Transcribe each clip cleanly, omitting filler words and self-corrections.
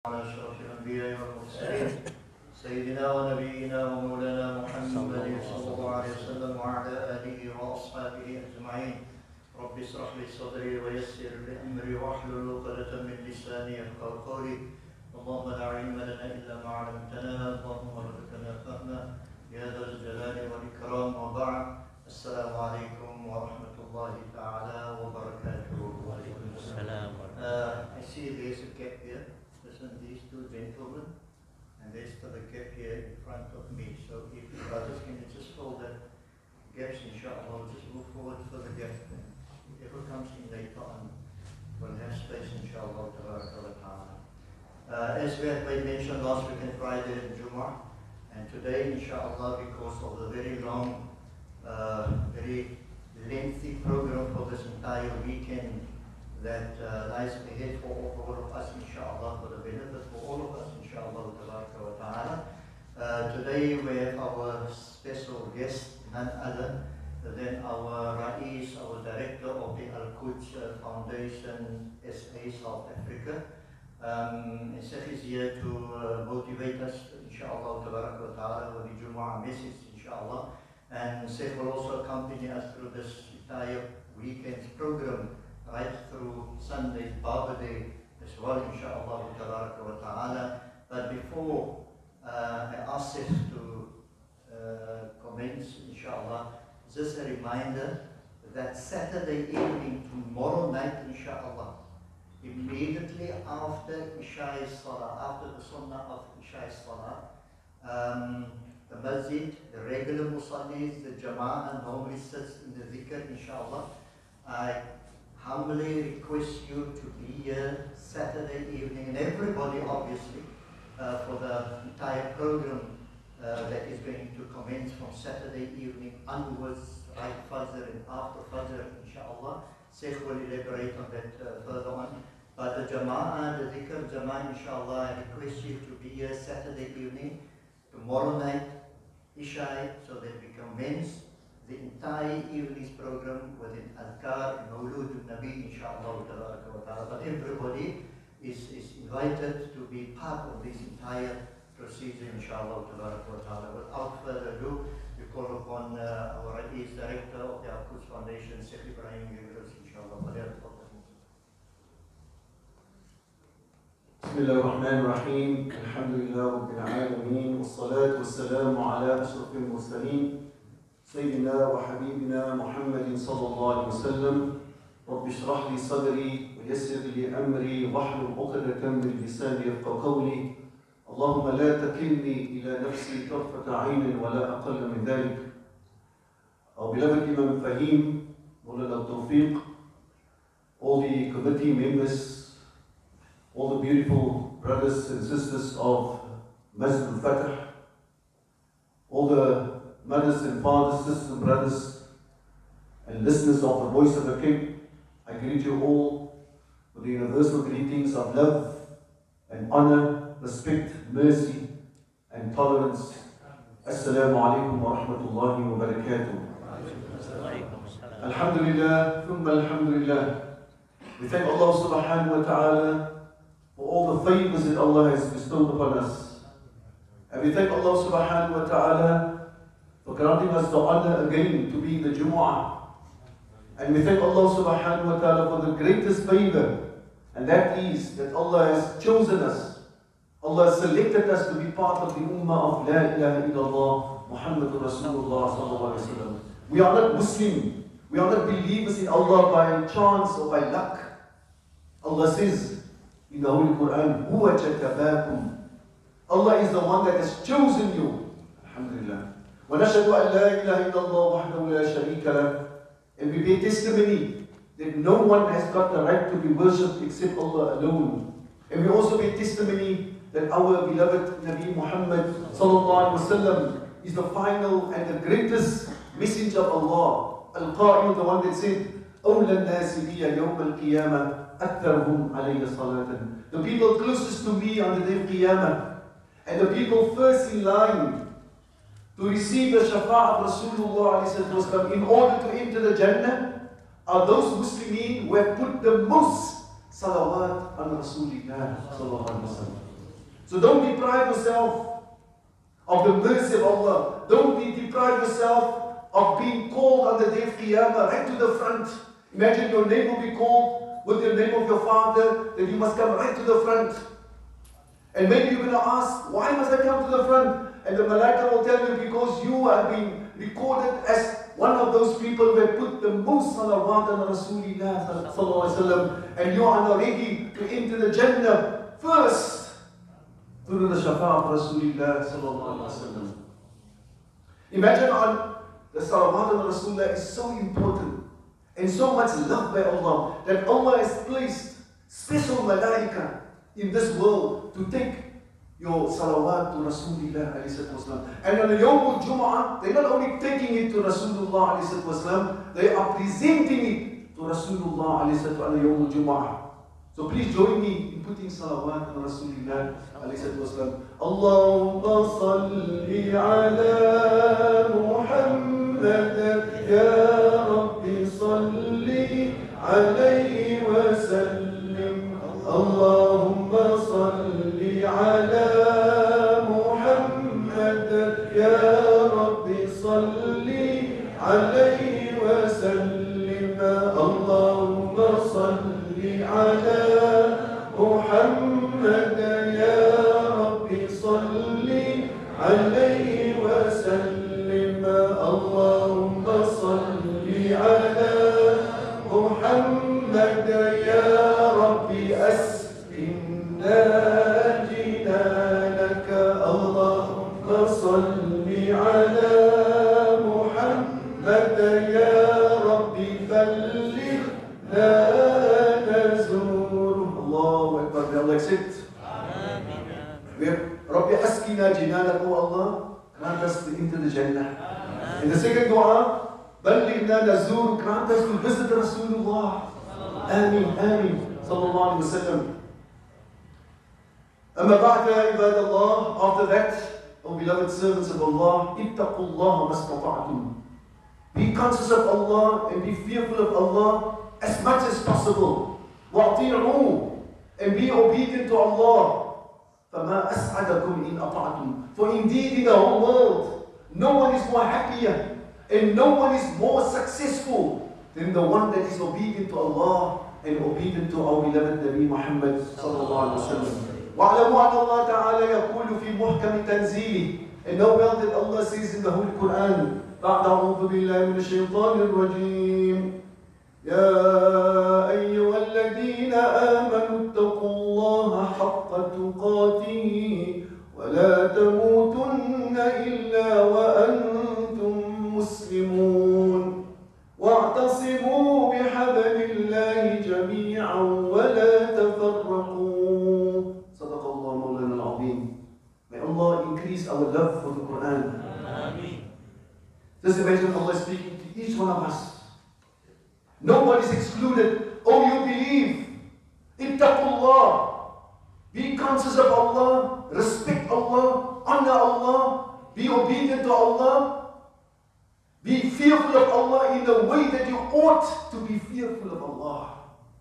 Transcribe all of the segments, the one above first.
على أشرف الأنبياء والمرسلين سيدنا ونبينا ومولانا محمد صلى الله عليه وسلم وعلى آله وأصحابه أجمعين. رب اشرح لي صدري ويسر لي أمري واحلل عقدة من لساني يفقهوا قولي. اللهم لا علم لنا إلا ما علمتنا، اللهم ارزقنا فهما يا ذا الجلال والإكرام. وبعد، السلام عليكم ورحمة الله تعالى وبركاته. I see there's a gap here. Listen, these two gentlemen, and there's still a gap here in front of me. So if you brothers can just fill the gaps, inshallah, just move forward for the gap. And whoever comes in later on will have space, inshallah. As we had mentioned last week on Friday in Jummah, and today, inshallah, because of the very long, very lengthy program for this entire weekend that lies ahead for all of us, inshallah, for the benefit for all of us, inshallah, ta'ala. Today we have our special guest, none other than our Rais, our director of the Al-Quds Foundation SA South Africa. And Sheikh is here to motivate us, inshallah, ta'ala, with the Jumu'ah message, inshallah. And Sheikh will also accompany us through this entire weekend's program, right through Sunday, Baba Day as well, inshallah ta'ala. But before I ask Sheikh to commence, inshallah, just a reminder that Saturday evening, tomorrow night, inshallah, immediately after Isha Salah, after the Sunnah of Isha Salah, the masjid, the regular musallis, the jama'ah normally sits in the dhikr, inshallah. I humbly request you to be here Saturday evening, and everybody obviously, for the entire program that is going to commence from Saturday evening onwards, right Fajr and after Fajr, inshallah. Sheikh will elaborate on that further on. But the jama'ah, the dhikr jama'ah, inshallah, I request you to be here Saturday evening, tomorrow night, Isha, so that we commence the entire evening's program with an adhkar, Mawlud al-Nabi, inshallah. But everybody is invited to be part of this entire procedure, inshallah. Without further ado, we call upon our Rais Director of the Al-Quds Foundation, Sheikh Ibrahim Yunus, inshallah. بسم الله الرحمن الرحيم. الحمد لله رب العالمين، والصلاة والسلام على أشرف المرسلين سيدنا وحبيبنا محمد صلى الله عليه وسلم. رب اشرح لي صدري ويسر لي أمري واحلل عقدة من لساني يفقهوا قولي. اللهم لا تكلني إلى نفسي طرفة عين ولا أقل من ذلك. Our beloved Imam Fahim, Mawlana Tawfiq, all the committee members, all the beautiful brothers and sisters of Masjid al-Fatah, all the mothers and fathers, sisters and brothers, and listeners of the Voice of the King, I greet you all with the universal greetings of love and honor, respect, mercy, and tolerance. Assalamu alaikum wa rahmatullahi wa barakatuh. Alhamdulillah, thumma alhamdulillah. We thank Allah subhanahu wa ta'ala for all the favors that Allah has bestowed upon us. And we thank Allah subhanahu wa ta'ala for granting us the honor again to be in the Jumu'ah. And we thank Allah subhanahu wa ta'ala for the greatest favor, and that is that Allah has chosen us. Allah has selected us to be part of the ummah of La ilaha illallah Muhammadur Rasulullah sallallahu alayhi wa sallam. We are not Muslim. We are not believers in Allah by chance or by luck. Allah says in the Holy Quran, Huwa jatabakum. Allah is the one that has chosen you. Alhamdulillah. وَنَشْهَدُ أَنْ لَا إِلَهَ إِلَّا اللَّهُ وَحْدَهُ لَا شَرِيكَ لَهُ. And we bear testimony that no one has got the right to be worshipped except Allah alone. And we also bear testimony that our beloved Nabi Muhammad sallallahu alaihi wasallam is the final and the greatest messenger of Allah. Al-Qa'im, the one that said, أَوْلَى النَّاسِ بِيَ يَوْمَ الْقِيَامَةِ أَكْثَرُهُمْ عَلَيَّ صَلَاةً. The people closest to me on the day of Qiyamah, and the people first in line to receive the Shafa'ah of Rasulullah in order to enter the Jannah are those Muslimin who have put the most salawat on Rasulullah sallallahu alaihi wasallam. So don't deprive yourself of the mercy of Allah. Don't deprive yourself of being called on the day of Qiyamah, right to the front. Imagine your name will be called with the name of your father, then you must come right to the front. And maybe you're going to ask, why must I come to the front? And the Malaika will tell you, because you have been recorded as one of those people who have put the most salawat on Rasulullah sallallahu alaihi wasallam, and you are now ready to enter the Jannah first through the shafa'a of Rasulullah sallallahu alaihi wasallam. Imagine on the salawat on Rasulullah is so important and so much loved by Allah that Allah has placed special malaika in this world to take your salawat to Rasulullah alayhi wasallam. And on the Yawm al-Jum'ah, they're not only taking it to Rasulullah alayhi wasallam, they are presenting it to Rasulullah alayhi wasallam on the Yawm al-Jum'ah. So please join me in putting salawat on Rasulullah alayhi wasallam. Allahumma salli ala Muhammad ya Rabbi salli alayhi wa sallim. Allahumma salli ala Muhammad ya Rabbi salli alayhi wa sallim. Allahumma salli ala Muhammad ya Rabbi salli alayhi wa sallim. Allahumma salli ala Muhammad ya Rabbi asqina jinanaka. Allahumma salli ala Muhammad ya Rabbi ballighna nazur. Allahu Akbar. May Allah accept. Rabbi asqina jinanaka, O Allah, grant us to enter the Jannah. In the second dua, بلغنا نزور, grant us to visit Rasulullah. Ameen, Ameen, sallallahu alayhi wa sallam. أما بعد عباد الله, after that, O beloved servants of Allah, اتقوا الله ما استطعتم. Be conscious of Allah and be fearful of Allah as much as possible. وَأَطِيعُوا, and be obedient to Allah. فَمَا أَسْعَدَكُمْ إِنْ أَطَعْتُمْ. For indeed in the whole world, no one is more happier and no one is more successful than the one that is obedient to Allah and obedient to our beloved Nabi Muhammad sallallahu alaihi wasallam. وَاعْلَمُوا أَنَّ اللَّهَ تَعَالَى يَقُولُ فِي مُحْكَمِ تَنزِيلِهِ. And know well that Allah says in the Holy Quran, بَعْدَ أَعُوذُ بِاللَّهِ مِنَ الشَّيْطَانِ الرَّجِيمِ يَا أَيُّهَا الَّذِينَ آمَنُوا اتَّقُوا اللَّهَ حَقَّ تُقَاتِهِ وَلَا تَمُوتُنَّ إِلَّا وَأَنْتُمْ مسلمون واعتصموا بحبل الله جميعا ولا تفرقوا. صدق الله مولانا العظيم. May Allah increase our love for the Quran. Ameen. Just imagine Allah speaking to each one of us. Nobody is excluded. Oh, you believe. Ittaqullah. Be conscious of Allah. Respect Allah. Honor Allah. Be obedient to Allah. Be fearful of Allah in the way that you ought to be fearful of Allah.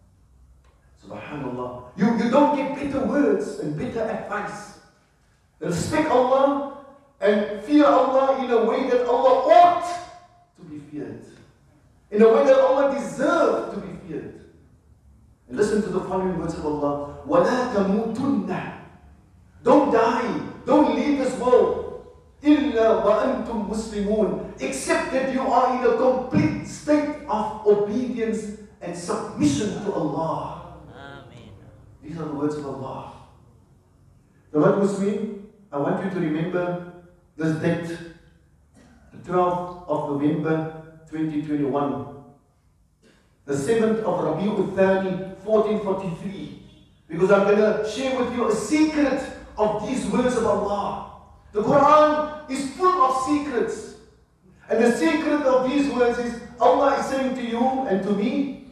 Subhanallah. You don't get better words and better advice. Respect Allah and fear Allah in a way that Allah ought to be feared. In a way that Allah deserves to be feared. And listen to the following words of Allah. وَلَا تَمُوتُنَّ. Don't die. Don't leave this world. إِلَّا وَأَنْتُمْ مُسْلِمُونَ. Except that you are in a complete state of obedience and submission to Allah. Amen. These are the words of Allah. The word Muslim, I want you to remember this date, the 12th of November 2021, the 7th of Rabi'ul Thani 1443, because I'm going to share with you a secret of these words of Allah. The Quran is full of secrets. And the secret of these words is Allah is saying to you and to me,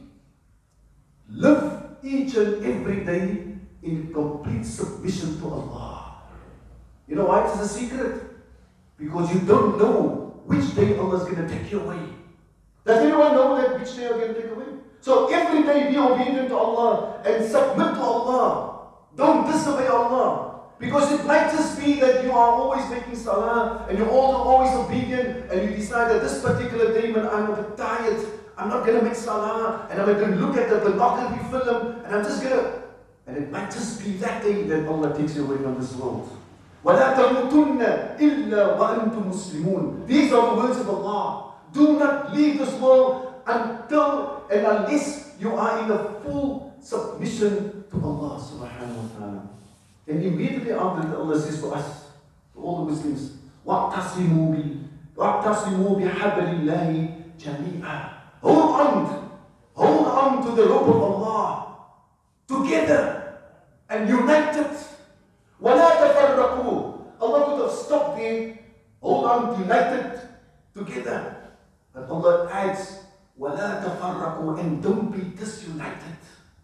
live each and every day in complete submission to Allah. You know why it is a secret? Because you don't know which day Allah is going to take you away. Does anyone know that which day Allah is going to take away? So every day be obedient to Allah and submit to Allah. Don't disobey Allah. Because it might just be that you are always making salah and you're always obedient, and you decide that this particular day when I'm a bit tired, I'm not going to make salah, and I'm going to look at the pornography film, and I'm just going to... And it might just be that day that Allah takes you away from this world. وَلَا تَمُوتُنَّ إِلَّا وَأَنْتُمْ مُسْلِمُونَ. These are the words of Allah. Do not leave this world until and unless you are in a full submission to Allah subhanahu wa ta'ala. And immediately after that, Allah says to us, to all the Muslims, وَاعْتَصِمُوا بِحَبْلِ اللَّهِ جَمِيعًا. Hold on to the rope of Allah, together and united. وَلَا تَفَرَّقُوا. Allah could have stopped there. Hold on, united, together. But Allah adds, وَلَا تَفَرَّقُوا, and don't be disunited.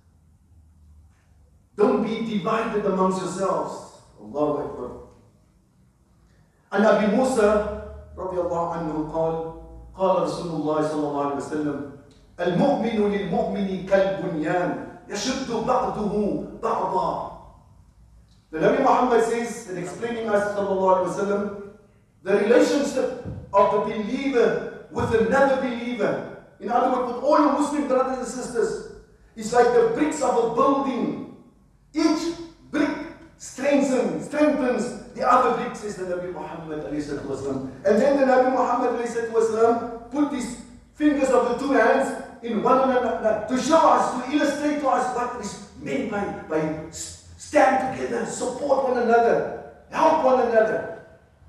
Don't be divided amongst yourselves. Allahu Akbar. عن أبي موسى رضي الله عنه قال رسول الله صلى الله عليه وسلم المؤمن للمؤمن كالبنيان يشد بعضه بعضا. The Nabi Muhammad says, in explaining us sallallahu alaihi wasallam, the relationship of the believer with another believer, in other words, with all your Muslim brothers and sisters, is like the bricks of a building. Each brick strengthens the other brick, says the Nabi Muhammad alayhi salatu wasallam. And then the Nabi Muhammad alayhi salatu wasallam put his fingers of the two hands in one another to show us, to illustrate to us what is meant by stand together, support one another, help one another.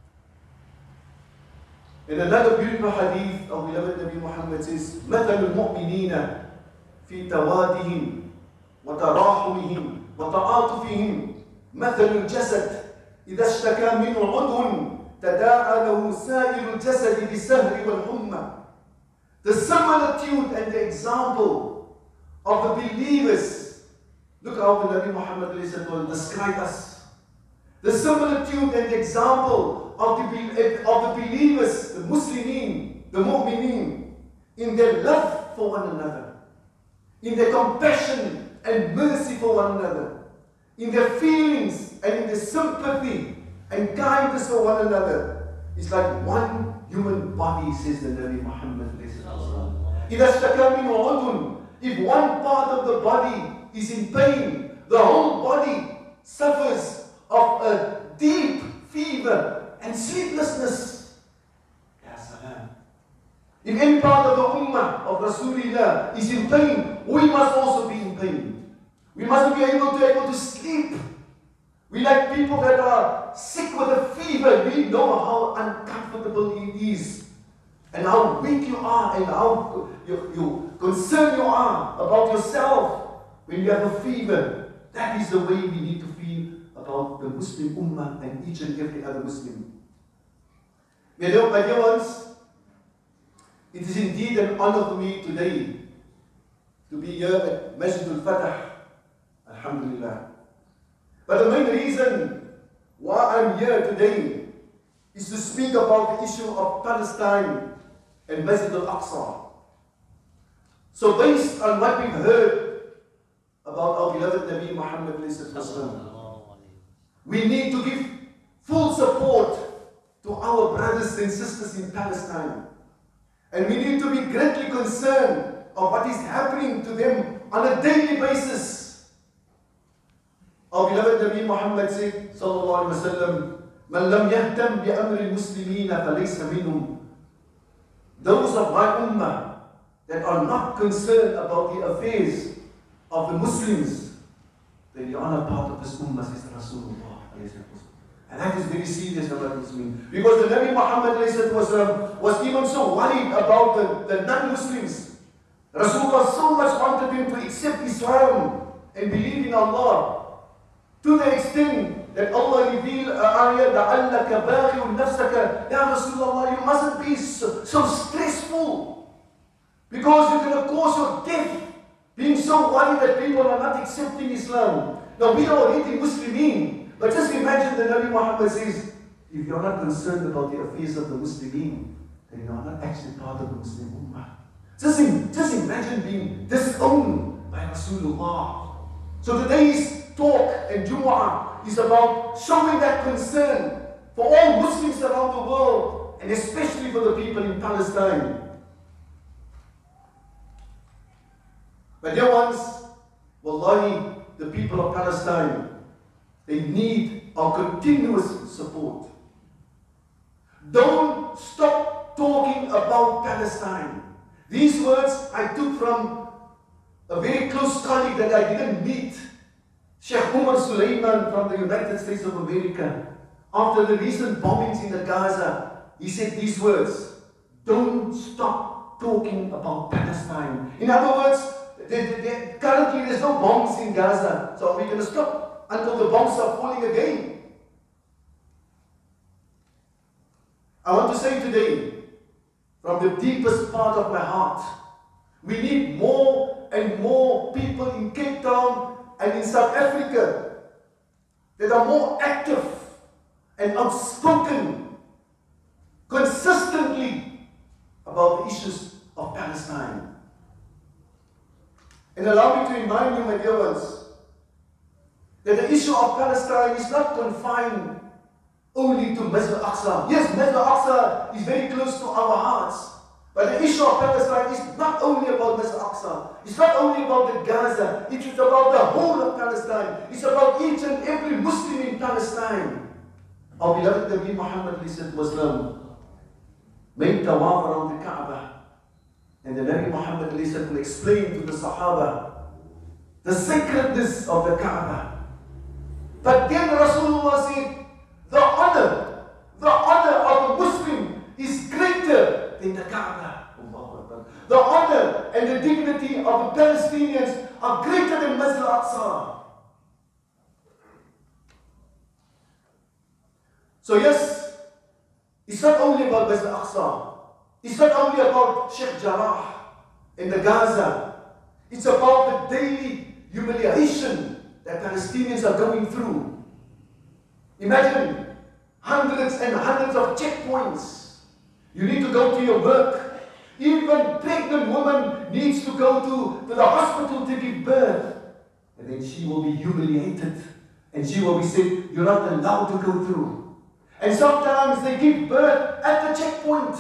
In another beautiful hadith of beloved Nabi Muhammad says, مَثَلُ الْمُؤْمِنِينَ فِي تَوَادِهِمْ وَتَرَاحُمِهِمْ وَتَعَاطُفِهِمْ مَثَلُ الْجَسَدِ إِذَا اشْتَكَى مِنْهُ عُضْوٌ تَدَاعَى لَهُ سَائِرُ الْجَسَدِ بِالسَّهْرِ وَالْحُمَّةِ. The similitude and the example of the believers. Look how the Nabi Muhammad described us. The similitude and the example of the believers, the Muslimin, the Mu'mineen, in their love for one another, in their compassion and mercy for one another, in their feelings and in their sympathy and kindness for one another. It's like one human body, says the Nabi Muhammad. If one part of the body is in pain, the whole body suffers of a deep fever and sleeplessness. If any part of the ummah of Rasulullah is in pain, we must also be in pain. We must be able to sleep. We like people that are sick with a fever. We know how uncomfortable it is, and how weak you are, and how you concerned you are about yourself when you have a fever. That is the way we need to feel about the Muslim Ummah and each and every other Muslim. My dear ones, it is indeed an honor for me today to be here at Masjid al-Fatah. Alhamdulillah. But the main reason why I'm here today is to speak about the issue of Palestine and Masjid al-Aqsa. So based on what we've heard about our beloved Nabi Muhammad, we need to give full support to our brothers and sisters in Palestine. And we need to be greatly concerned of what is happening to them on a daily basis. Our beloved Nabi Muhammad said, sallallahu alaihi wasallam, "Man lam yahtam bi amri al-muslimina falaysa minhum." Those of my ummah that are not concerned about the affairs of the Muslims, then you are not part of this ummah, says Rasulullah. And that is very serious about Muslims. Because the Nabi Muhammad was even so worried about the non-Muslims. Rasulullah so much wanted them to accept Islam and believe in Allah, to the extent that Allah revealed an ayah, لَعَلَّكَ بَاخِعٌ نَفْسَكَ. Ya Rasulullah, you mustn't be so stressful, because you're going to cause your death, being so worried that people are not accepting Islam. Now we are already Muslimin. But just imagine the Nabi Muhammad says, if you're not concerned about the affairs of the Muslimin, then you're not actually part of the Muslim Ummah. Just imagine being disowned by Rasulullah. So today's talk and Jumu'ah is about showing that concern for all Muslims around the world, and especially for the people in Palestine. But dear ones, wallahi, the people of Palestine, they need our continuous support. Don't stop talking about Palestine. These words I took from a very close colleague that I didn't meet, Sheikh Umar Sulaiman from the United States of America. After the recent bombings in the Gaza, he said these words: don't stop talking about Palestine. In other words, currently there's no bombs in Gaza, so are we going to stop until the bombs are falling again? I want to say today, from the deepest part of my heart, we need more and more people in Cape Town and in South Africa that are more active and outspoken consistently about the issues of Palestine. And allow me to remind you, my dear ones, that the issue of Palestine is not confined only to Masjid al-Aqsa. Yes, Masjid al-Aqsa is very close to our hearts. But the issue of Palestine is not only about Masjid al-Aqsa. It's not only about the Gaza. It is about the whole of Palestine. It's about each and every Muslim in Palestine. Our beloved Nabi Muhammad Muslim made tawaf around the Kaaba. And the Nabi Muhammad will explain to the Sahaba the sacredness of the Kaaba. But then Rasulullah said, the honor of a Muslim is greater than the Kaaba. The honor and the dignity of the Palestinians are greater than Masjid al-Aqsa. So yes, it's not only about Masjid al-Aqsa. It's not only about Sheikh Jarrah in the Gaza. It's about the daily humiliation that Palestinians are going through. Imagine hundreds and hundreds of checkpoints. You need to go to your work. Even pregnant woman needs to go to the hospital to give birth. And then she will be humiliated. And she will be said, you're not allowed to go through. And sometimes they give birth at the checkpoint.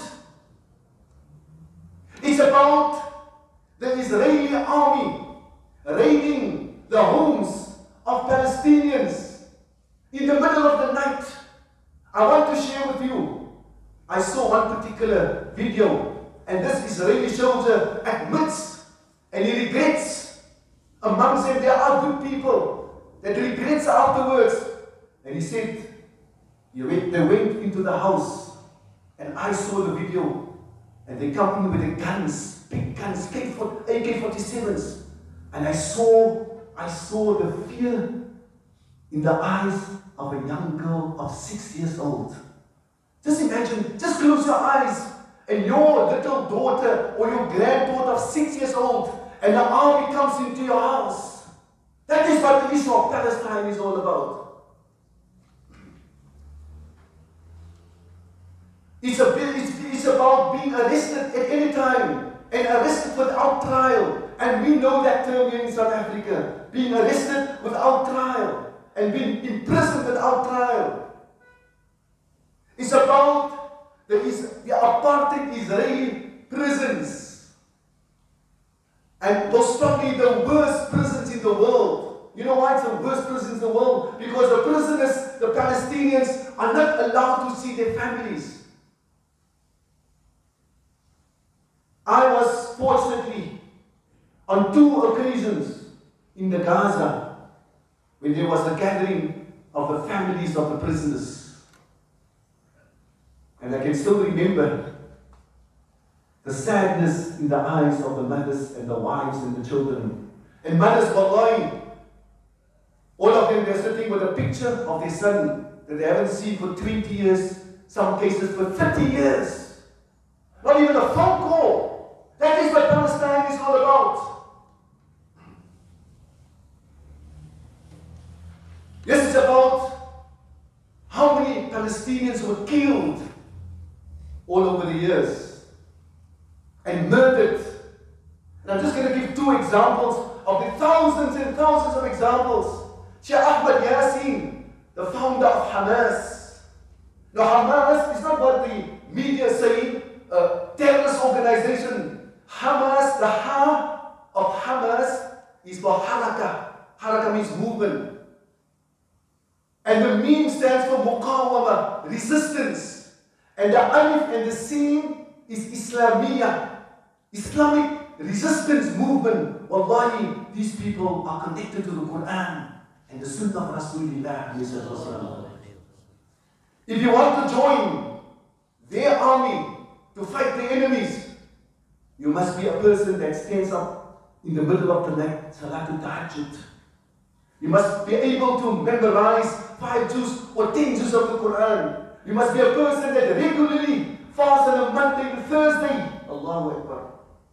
It's about the Israeli army raiding the homes of Palestinians in the middle of the night. I want to share with you, I saw one particular video, and this Israeli soldier admits, and he regrets. Amongst them there are good people that regrets afterwards. And he said, they went into the house, and I saw the video. And they come in with the guns, big guns, AK-47s. And I saw the fear in the eyes of a young girl of 6 years old. Just imagine, just close your eyes, and your little daughter or your granddaughter of 6 years old, and the army comes into your house. That is what the issue of Palestine is all about. It's about being arrested at any time and arrested without trial. And we know that term here in South Africa. Being arrested without trial and being imprisoned without trial. It's about the apartheid Israeli prisons. And most probably the worst prisons in the world. You know why it's the worst prisons in the world? Because the prisoners, the Palestinians, are not allowed to see their families. I was fortunately on 2 occasions in the Gaza when there was a gathering of the families of the prisoners. And I can still remember the sadness in the eyes of the mothers and the wives and the children. And mothers, wallahi, all of them, they're sitting with a picture of their son that they haven't seen for 20 years, some cases for 30 years. Not even a phone call. That is what Palestine is all about. Yes, it's about how many Palestinians were killed all over the years and murdered. And I'm just going to give 2 examples of the thousands and thousands of examples Sheikh Ahmad Yassin, the founder of Hamas. Now Hamas is not what the media say, a terrorist organization. Hamas, the Ha of Hamas is for Haraka. Haraka means movement. And the Mim stands for Muqawama, resistance. And the Alif and the Sin is Islamiyah, Islamic resistance movement. Wallahi, these people are connected to the Quran and the Sunnah of Rasulullah. If you want to join their army to fight the enemies, you must be a person that stands up in the middle of the night, Salatul Tahajjud. You must be able to memorize 5 juz or 10 juz of the Quran. You must be a person that regularly fasts on a Monday to Thursday. Allahu Akbar.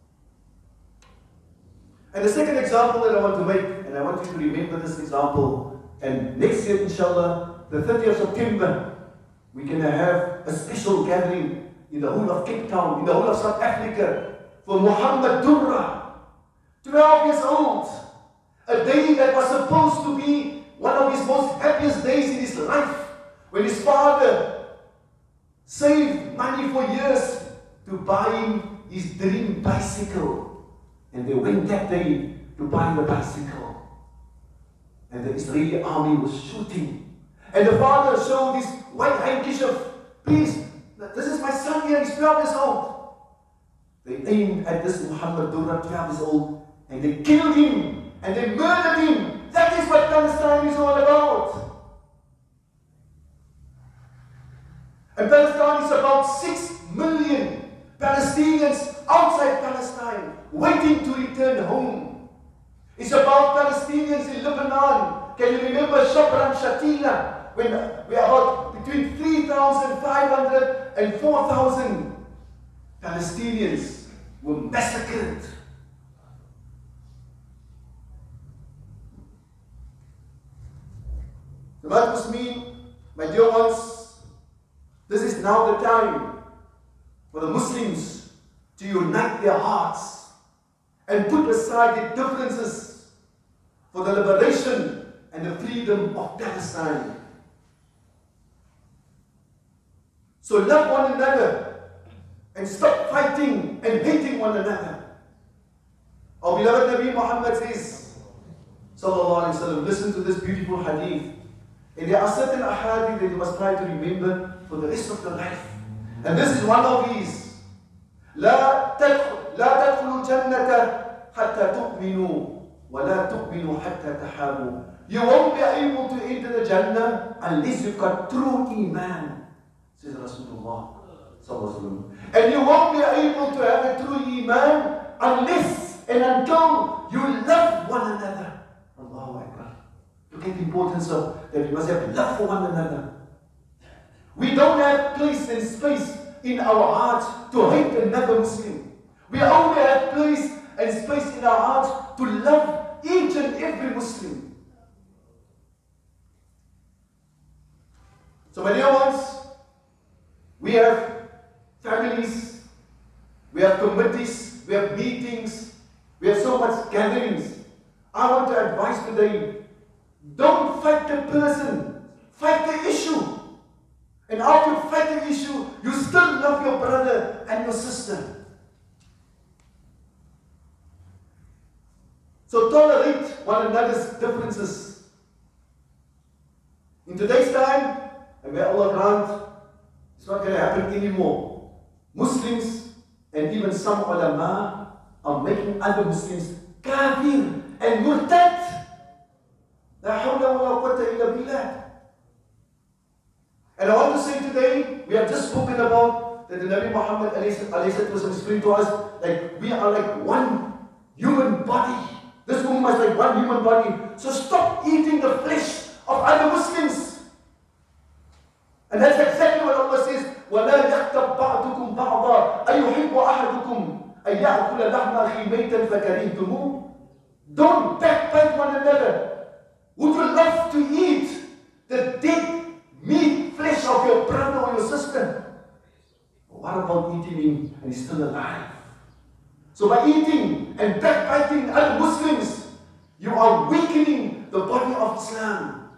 And the second example that I want to make, and I want you to remember this example, and next year, inshallah, the 30th of September, we're going to have a special gathering in the whole of Cape Town, in the whole of South Africa, for Muhammad Durrah, 12 years old, a day that was supposed to be one of his most happiest days in his life, when his father saved money for years to buy him his dream bicycle. And they went that day to buy the bicycle. And the Israeli army was shooting. And the father showed this white handkerchief. Please, this is my son here, he's 12 years old. They aimed at this Muhammad Durrah, 12 years old, and they killed him, and they murdered him. That is what Palestine is all about. And Palestine is about 6 million Palestinians outside Palestine, waiting to return home. It's about Palestinians in Lebanon. Can you remember Shobran Shatila, when we are about between 3,500 and 4,000 Palestinians were massacred. So what does mean, my dear ones, this is now the time for the Muslims to unite their hearts and put aside their differences for the liberation and the freedom of Palestine. So love one another and stop fighting and hating one another. Our beloved Nabi Muhammad says, sallallahu alaihi wasallam, listen to this beautiful hadith. And there are certain ahadith that you must try to remember for the rest of your life. And this is one of these. لا تدخلوا الجنة حتى تؤمنوا ولا تؤمنوا حتى تحابوا. You won't be able to enter the Jannah unless you've got true Iman, says Rasulullah. And you won't be able to have a true Iman unless and until you love one another. Allahu Akbar. Look at the importance of that we must have love for one another. We don't have place and space in our hearts to hate another Muslim. We only have place and space in our hearts to love each and every Muslim. So my dear ones, we have families, we have committees, we have meetings, we have so much gatherings. I want to advise today, don't fight the person, fight the issue. And after you fight the issue, you still love your brother and your sister. So tolerate one another's differences. In today's time, and may Allah grant, it's not going to happen anymore. Muslims and even some ulama are making other Muslims kafir and murtad. La hawla wa la quwwata illa billah. And I want to say today, we have just spoken about that the Nabi Muhammad was explained to us, like we are like one human body. This ummah is like one human body. So stop eating the flesh of other Muslims. And that's exactly what Allah says. وَلَا يَخْتَبْ بَعْضُكُمْ بَعْضًا أَيُحِبُّ أَحَدُكُمْ أَنْ يَأْكُلَ لَحْمَ أَخِيهِ مَيْتًا فَكَرِهْتُمُوهُ. Don't backbite one another. Would you love to eat the dead meat, flesh of your brother or your sister? What about eating him and he's still alive? So by eating and backbiting other Muslims, you are weakening the body of Islam.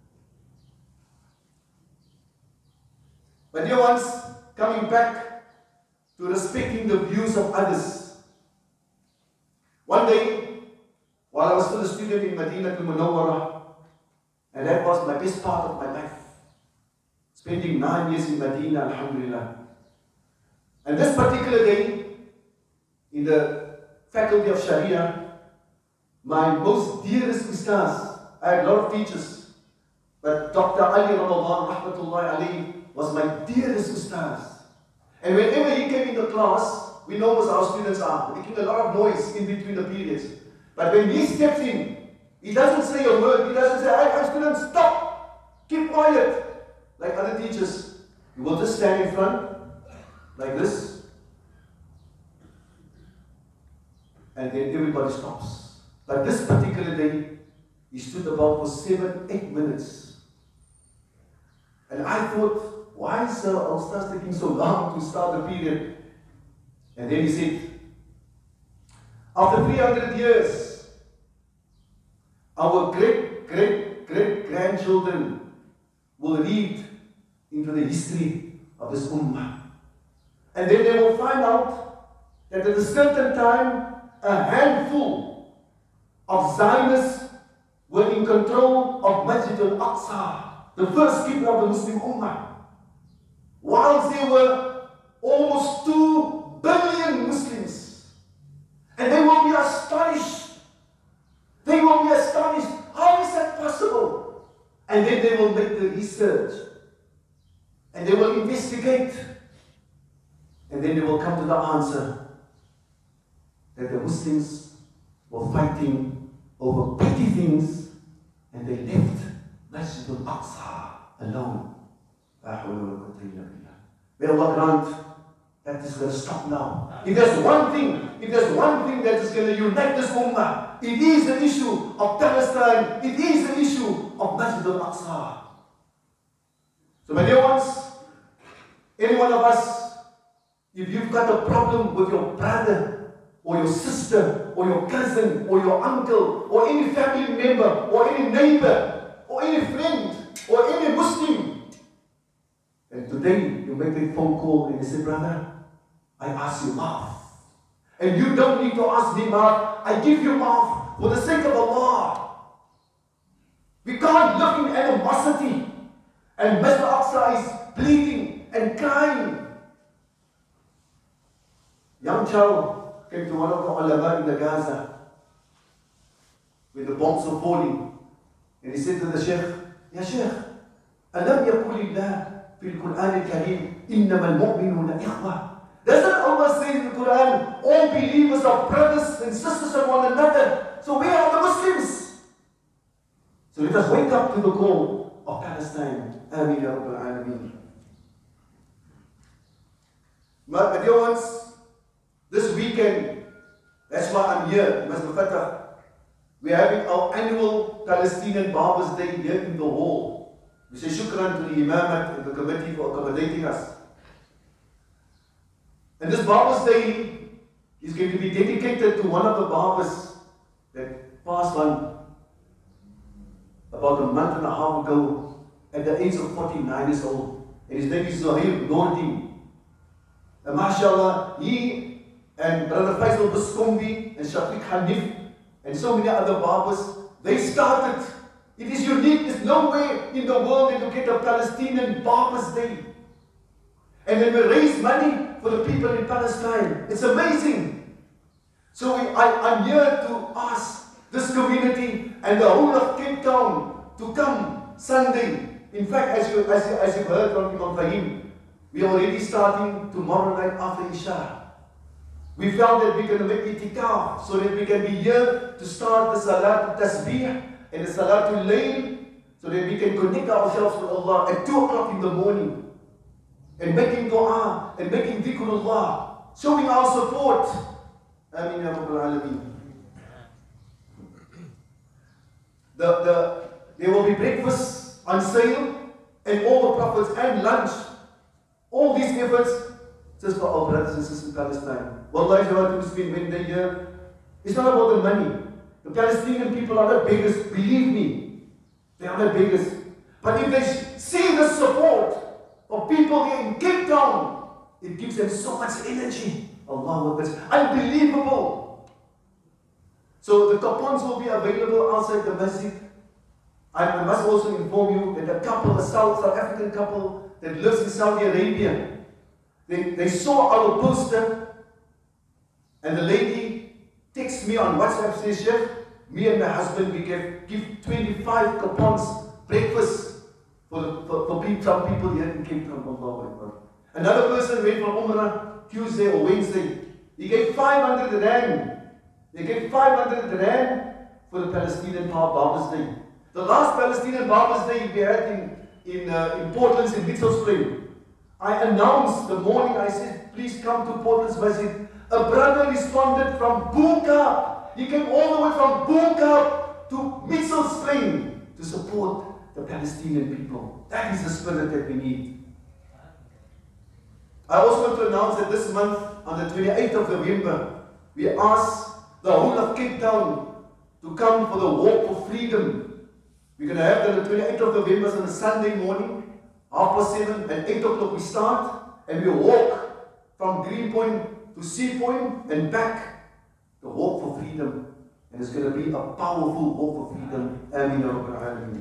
My dear ones, coming back to respecting the views of others. One day, while I was still a student in Madinah al-Munawwarah, and that was my best part of my life, spending 9 years in Madinah, alhamdulillah. And this particular day, in the faculty of Sharia, my most dearest ustaz, I had a lot of teachers, but Dr. Ali Ramadan, rahmatullahi alayhi, was my dearest ustaz. And whenever he came in the class, we know as our students are, making a lot of noise in between the periods. But when he steps in, he doesn't say a word, he doesn't say, "Hey, students, stop, keep quiet." Like other teachers, he will just stand in front, like this, and then everybody stops. But this particular day, he stood about for 7-8 minutes. And I thought, why is our ustaz taking so long to start the period? And then he said, after 300 years, our great-great-great-grandchildren will read into the history of this ummah. And then they will find out that at a certain time, a handful of Zionists were in control of Masjid al-Aqsa, the first keeper of the Muslim ummah. Whilst there were almost 2 billion Muslims. And they will be astonished. They will be astonished. How is that possible? And then they will make the research. And they will investigate. And then they will come to the answer that the Muslims were fighting over petty things and they left Masjid al-Aqsa alone. May Allah grant that is going to stop now. If there's one thing that is going to unite this ummah, it is the issue of Palestine, it is the issue of Masjid al-Aqsa. So my dear ones, any one of us, if you've got a problem with your brother, or your sister, or your cousin, or your uncle, or any family member, or any neighbor, or any friend, or any Muslim, and today you make a phone call and you say, "Brother, I ask you maaf." And you don't need to ask me maaf. I give you maaf for the sake of Allah. We can't live in animosity. And Masjid al-Aqsa is bleeding and crying. Young child came to one of the ulama in the Gaza when the bombs were falling. And he said to the Sheikh, "Ya Sheikh, alam yakulillah في القرآن الكريم إنما المؤمنون إخوة." Doesn't Allah say in the Quran, all believers are brothers and sisters of one another? So we are the Muslims. So let us wake up to the call of Palestine. Ameen ya Rabbal Alameen. My dear ones, this weekend, that's why I'm here in Masjid al-Fatah. We're having our annual Palestinian Barbers Day here in the hall. We say shukran to the Imamat and the committee for accommodating us. And this Barbers Day is going to be dedicated to one of the barbers that passed on about a month and a half ago at the age of 49 years old. And his name is Zahir Nordin. And mashallah, he and Brother Faisal Buskombi and Shafiq Hanif and so many other barbers, they started. It is unique. There's no way in the world that you get a Palestinian Barbers Day. And then we raise money for the people in Palestine. It's amazing. So I'm here to ask this community and the whole of Cape Town to come Sunday. In fact, as you've heard from Imam Fahim, we are already starting tomorrow night after Isha. We felt that we're going to make itikaf so that we can be here to start the Salatul Tasbih and the Salatul Layl, so that we can connect ourselves with Allah at 2 o'clock in the morning and making dua and making dhikrullah, showing our support. Ameen ya Rabbal Alameen. There will be breakfast on sale and all the profits and lunch. All these efforts just for our brothers and sisters in Palestine. Wallahi, Jawad Muslim, when they hear, it's not about the money. The Palestinian people are the biggest, believe me. They are the biggest. But if they see the support of people here in Cape Town, it gives them so much energy. Allah, it's unbelievable. So the coupons will be available outside the masjid. I must also inform you that a couple, a South African couple that lives in Saudi Arabia, they saw our poster, and the lady texts me on WhatsApp, says, Chef, me and my husband, we give 25 coupons, breakfast for some people here in Cape Town. Allahu Akbar. Another person went for Umrah Tuesday or Wednesday. He gave 500 rand. They gave 500 rand for the Palestinian Barbers Day. The last Palestinian Barbers Day we had in Portland's in Mitchell's Plain. I announced the morning, I said, please come to Portland's Masjid. A brother responded from Boonka. He came all the way from Boonka to Mitchell's Plain to support the Palestinian people. That is the spirit that we need. I also want to announce that this month, on the 28th of November, we ask the whole of Cape Town to come for the Walk for Freedom. We're going to have that on the 28th of November on a Sunday morning, 7:30 and 8 o'clock we start, and we walk from Greenpoint to Sea Point and back. The Walk for Freedom. And it's going to be a powerful Walk for Freedom. Ameen ya Rabbal Alameen.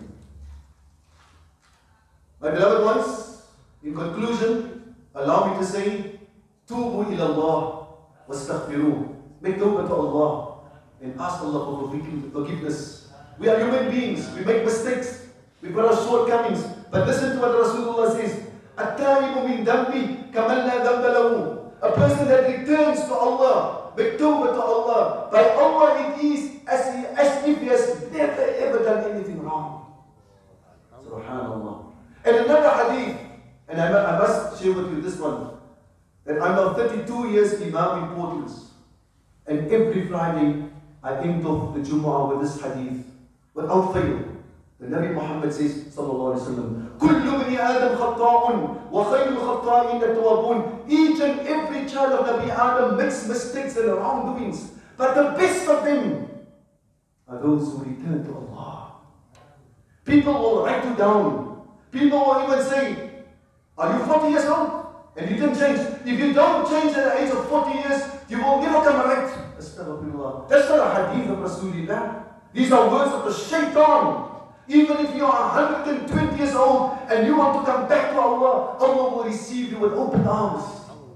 My beloved ones, in conclusion, allow me to say, Tubu ila Allah wastaghfiruh. Make tawbah to Allah and ask Allah for forgiveness. We are human beings. We make mistakes. We've got our shortcomings. But listen to what Rasulullah says. At-taibu min dambi kaman la damba lahu. A person that returns to Allah, make tawbah to Allah. By Allah it is as if he has never ever done anything wrong. Subhanallah. And another hadith, and I must share with you this one, that I'm now 32 years Imam in Portland. And every Friday, I end off the Jumu'ah with this hadith, without fail. The Nabi Muhammad says, sallallahu alayhi wa sallam, كُلُّ بْنِ آدَمْ خَطَّاءٌ وَخَيْرُ الْخَطَّائِينَ التَّوَّابُونَ. Each and every child of Nabi Adam makes mistakes and wrongdoings, but the best of them are those who return to Allah. People will write you down. People will even say, are you 40 years old? And you didn't change. If you don't change at the age of 40 years, you will never come right. Astaghfirullah. That's not a hadith of Rasulullah. These are words of the shaitan. Even if you are 120 years old and you want to come back to Allah, Allah will receive you with open arms.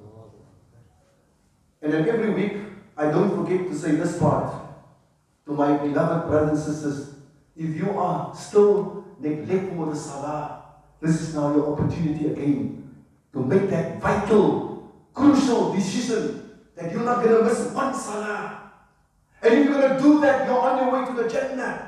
And then every week, I don't forget to say this part to my beloved brothers and sisters. If you are still neglectful of the salah, this is now your opportunity again to make that vital, crucial decision that you're not going to miss one salah. And if you're going to do that, you're on your way to the Jannah.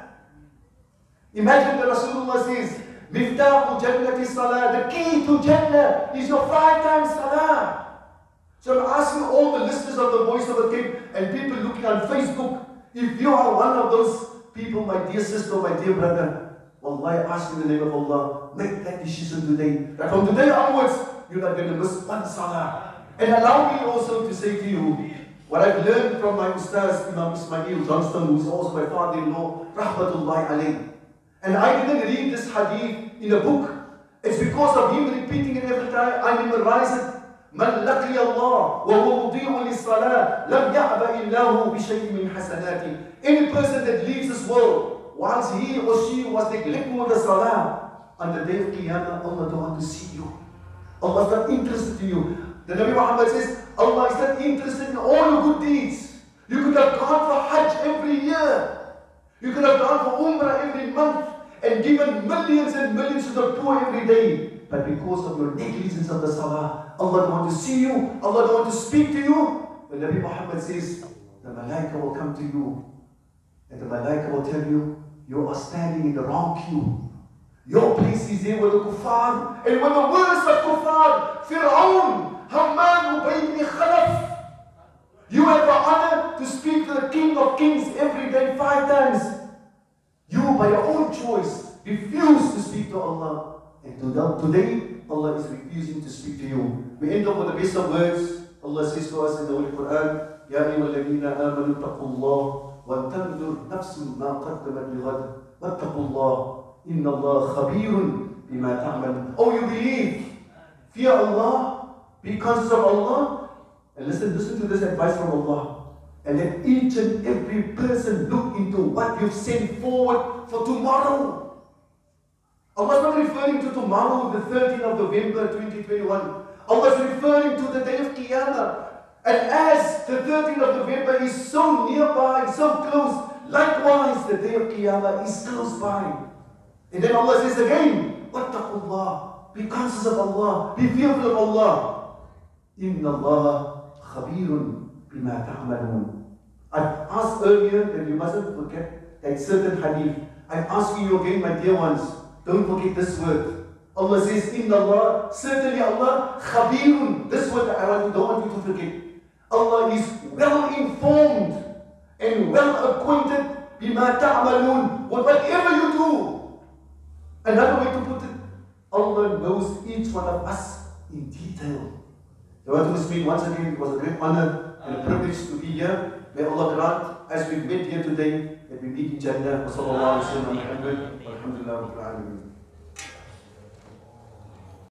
Imagine that Rasulullah says, Miftahu Jannati Salah, the key to Jannah is your 5 times salah. So I'm asking all the listeners of the Voice of the Cape and people looking on Facebook, if you are one of those people, my dear sister, my dear brother, Wallahi, I ask in the name of Allah, make that decision today. That from today onwards, you're not going to miss one salah. And allow me also to say to you, what I've learned from my Ustaz, Imam Ismail Johnston, who is also my father-in-law, Rahmatullahi alayhi. And I didn't read this hadith in a book. It's because of him repeating it every time. I memorize it. من لقي الله وهو مضيع للصلاة لم يعبأ الله بشيء من حسناته. Any person that leaves this world once he or she was neglectful of the salah, on the day of Qiyamah, Allah don't want to see you. Allah is not interested in you. The Nabi Muhammad says, Allah is not interested in all your good deeds. You could have gone for Hajj every year. You could have gone for Umrah every month and given millions and millions to the poor every day. But because of your negligence of the salah, Allah don't want to see you. Allah don't want to speak to you. The Nabi Muhammad says, the malaika will come to you. And the malaika will tell you, you are standing in the wrong queue. Your place is there with the kuffar. And when the worst of kuffar, Fir'aun, Haman, Ubay ibn Khalaf, you have the honor to speak to the King of Kings every day 5 times. You, by your own choice, refuse to speak to Allah. And today, Allah is refusing to speak to you. We end up with the best of words. Allah says to us in the Holy Quran, Ya ayyuhalladhina amanu taqullah وَلْتَنْظُرْ نَفْسٌ مَا قَدَّمَتْ لِغَدٍ وَاتَّقُوا اللَّهَ إِنَّ اللَّهَ خَبِيرٌ بِمَا تَعْمَلُونَ. Oh, you believe? Fear Allah, be conscious of Allah, and listen to this advice from Allah. And let each and every person look into what you've sent forward for tomorrow. Allah is not referring to tomorrow, the 13th of November 2021. Allah is referring to the day of Qiyamah. And as the 13th of November is so nearby, so close, likewise the day of Qiyamah is close by. And then Allah says again, وَاتَّقُوا اللَّهِ, be conscious of Allah, be fearful of Allah. إِنَّ اللَّهَ خَبِيرٌ بِمَا تَعْمَلُونَ. I've asked earlier that you mustn't forget that certain hadith. I'm asking you again, my dear ones, don't forget this word. Allah says, Inna Allah, certainly Allah, khabirun. This word I don't want you to forget. Allah is well informed and well acquainted bima ta'malun, with whatever you do. Another way to put it, Allah knows each one of us in detail. I want to speak once again. It was a great honor and a privilege to be here. May Allah grant, as we met here today, that we meet in Jannah. Wa sallallahu alayhi wa sallam. Alhamdulillah.